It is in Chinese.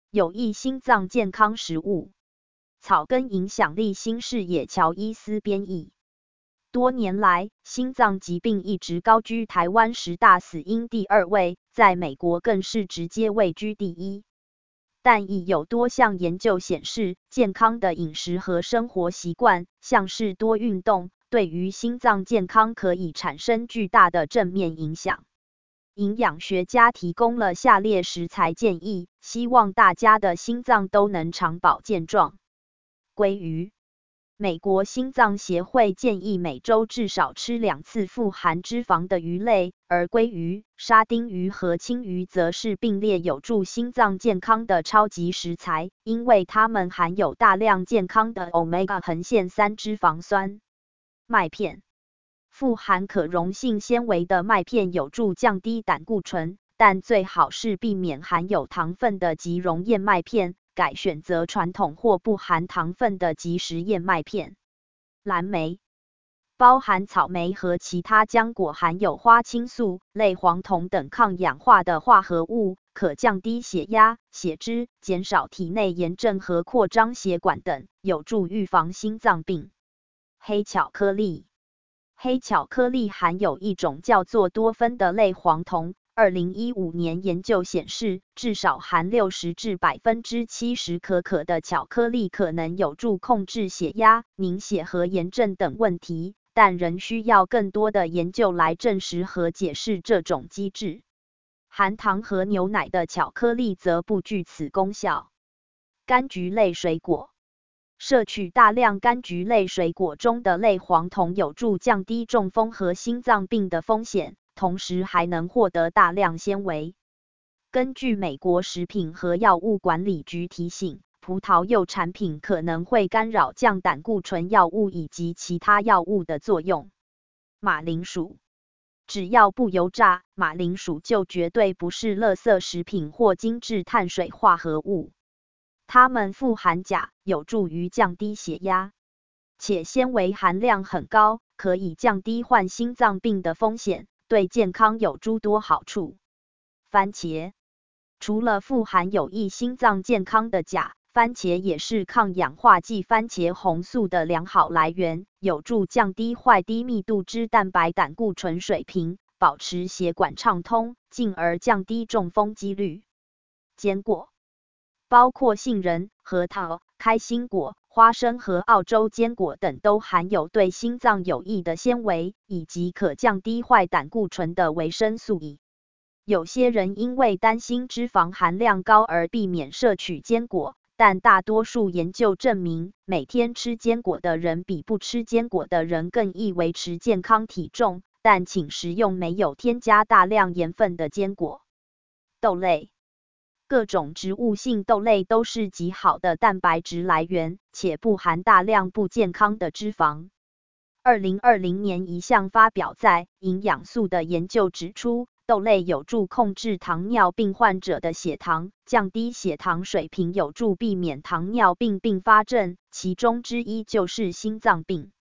有益心脏健康食物。草根影响力新视野乔伊斯编译。多年来，心脏疾病一直高居台湾10大死因第2位，在美国更是直接位居第1。但已有多项研究显示，健康的饮食和生活习惯，像是多运动，对于心脏健康可以产生巨大的正面影响。营养学家提供了下列食材建议，希望大家的心脏都能长保健壮。鲑鱼。美国心脏协会建议每周至少吃2次富含脂肪的鱼类，而鲑鱼、沙丁鱼和青鱼则是并列有助心脏健康的超级食材，因为它们含有大量健康的 Omega-3 脂肪酸。麦片。富含可溶性纤维的麦片有助降低胆固醇，但最好是避免含有糖分的即溶燕麦片，改选择传统或不含糖分的即食燕麦片。蓝莓。包含草莓和其他浆果含有花青素、类黄酮等抗氧化的化合物，可降低血压、血脂，减少体内炎症和扩张血管等，有助预防心脏病。黑巧克力。黑巧克力含有一种叫做多酚的类黄酮。2015年研究显示，至少含60至70%可可的巧克力可能有助控制血压、凝血和炎症等问题，但仍需要更多的研究来证实和解释这种机制。含糖和牛奶的巧克力则不具此功效。柑橘类水果。摄取大量柑橘类水果中的类黄酮有助降低中风和心脏病的风险，同时还能获得大量纤维。根据美国食品和药物管理局提醒，葡萄柚产品可能会干扰降胆固醇药物以及其他药物的作用。马铃薯。只要不油炸，马铃薯就绝对不是垃圾食品或精致碳水化合物。它们富含钾，有助于降低血压，且纤维含量很高，可以降低患心脏病的风险，对健康有诸多好处。番茄。除了富含有益心脏健康的钾，番茄也是抗氧化剂番茄红素的良好来源，有助降低坏低密度脂蛋白胆固醇水平，保持血管畅通，进而降低中风几率。坚果。包括杏仁、核桃、开心果、花生和澳洲坚果等都含有对心脏有益的纤维，以及可降低坏胆固醇的维生素 E。有些人因为担心脂肪含量高而避免摄取坚果，但大多数研究证明，每天吃坚果的人比不吃坚果的人更易维持健康体重，但请食用没有添加大量盐分的坚果。豆类。各种植物性豆类都是极好的蛋白质来源，且不含大量不健康的脂肪。2020年一项发表在《营养素》的研究指出，豆类有助控制糖尿病患者的血糖，降低血糖水平有助避免糖尿病并发症，其中之一就是心脏病。